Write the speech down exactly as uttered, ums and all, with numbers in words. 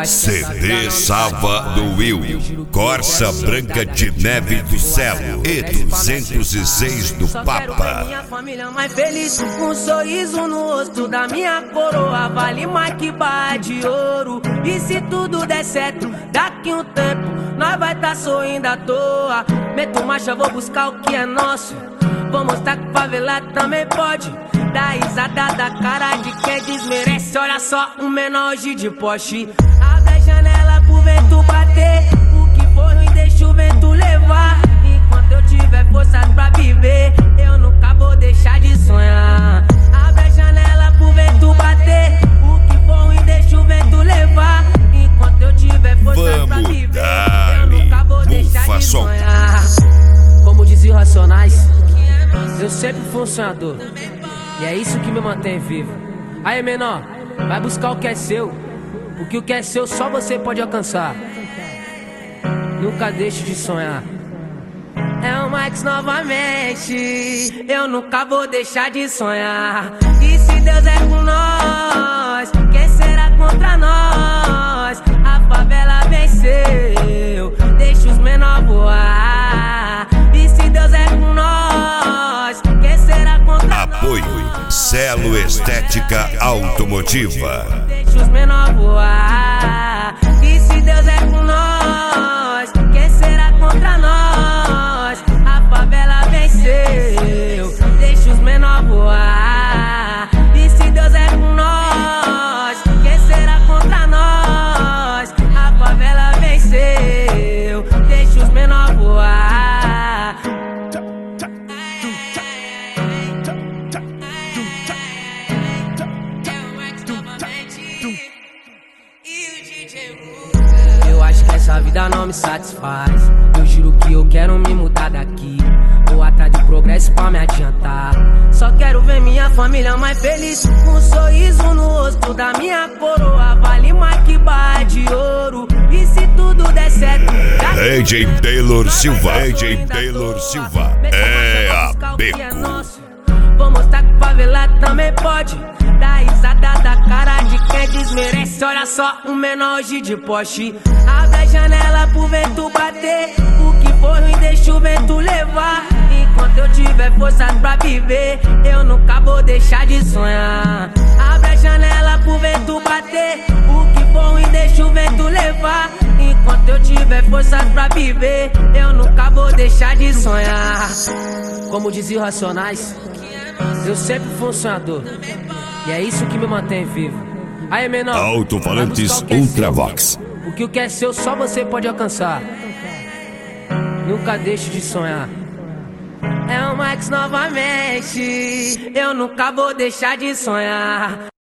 C D Salva do Will, Corsa Branca de Neve do Celo e duzentos e seis do Papa. Minha família mais feliz, um sorriso no rosto da minha coroa, vale mais que barra de ouro. E se tudo der certo, daqui um tempo nós vai tá sorrindo à toa. Meto marcha, vou buscar o que é nosso, vou mostrar que favelado também pode. Dá risada da cara de quem desmerece. Olha só, um menor hoje de Porsche. Abre a janela pro vento bater, o que for ruim deixa o vento levar. Enquanto eu tiver forças pra viver, eu nunca vou deixar de sonhar. Abre a janela pro vento bater, o que for ruim deixa o vento levar. Enquanto eu tiver forças pra viver, eu nunca vou deixar de sonhar. Como dizia o Racionais, eu sempre fui um sonhador, e é isso que me mantém vivo. Aí, menor, vai buscar o que é seu, porque o que é seu só você pode alcançar. Nunca deixe de sonhar. É o Max novamente, eu nunca vou deixar de sonhar. E se Deus é com nós, quem será contra nós? A favela venceu, deixa os menor voar. E se Deus é com nós, quem será contra nós? Apoio Celo Estética Automotiva. Deixa os menor voar. E se Deus é com nós, quem será contra nós? A favela venceu, deixa os menor voar. E se Deus é com nós, quem será contra nós? A favela venceu, deixa os menor voar. Eu acho que essa vida não me satisfaz. Eu juro que eu quero me mudar daqui, vou atrás de progresso pra me adiantar. Só quero ver minha família mais feliz, um sorriso no rosto da minha coroa, vale mais que barra de ouro. E se tudo der certo, A J Taylor Silva, A J Taylor Silva é a beco. Vou mostrar que favelado também pode. Dá risada da cara de quem desmerece. Olha só, um menor hoje de Porsche. Abre a janela pro vento bater, o que for ruim deixa o vento levar. Enquanto eu tiver forças pra viver, eu nunca vou deixar de sonhar. Abre a janela pro vento bater, o que for ruim deixa o vento levar. Enquanto eu tiver forças pra viver, eu nunca vou deixar de sonhar. Como dizia o Racionais, eu sempre fui um sonhador, e é isso que me mantém vivo. Aí, menor, Alto-falantes Ultravox. o que o que é seu só você pode alcançar. Nunca deixe de sonhar. É o Max novamente, eu nunca vou deixar de sonhar.